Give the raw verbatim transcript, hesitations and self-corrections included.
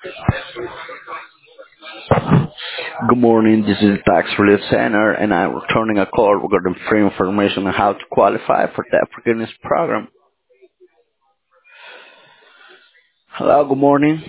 Good morning, this is Tax Relief Center, and I'm returning a call regarding free information on how to qualify for the Forgiveness Program. Hello, good morning.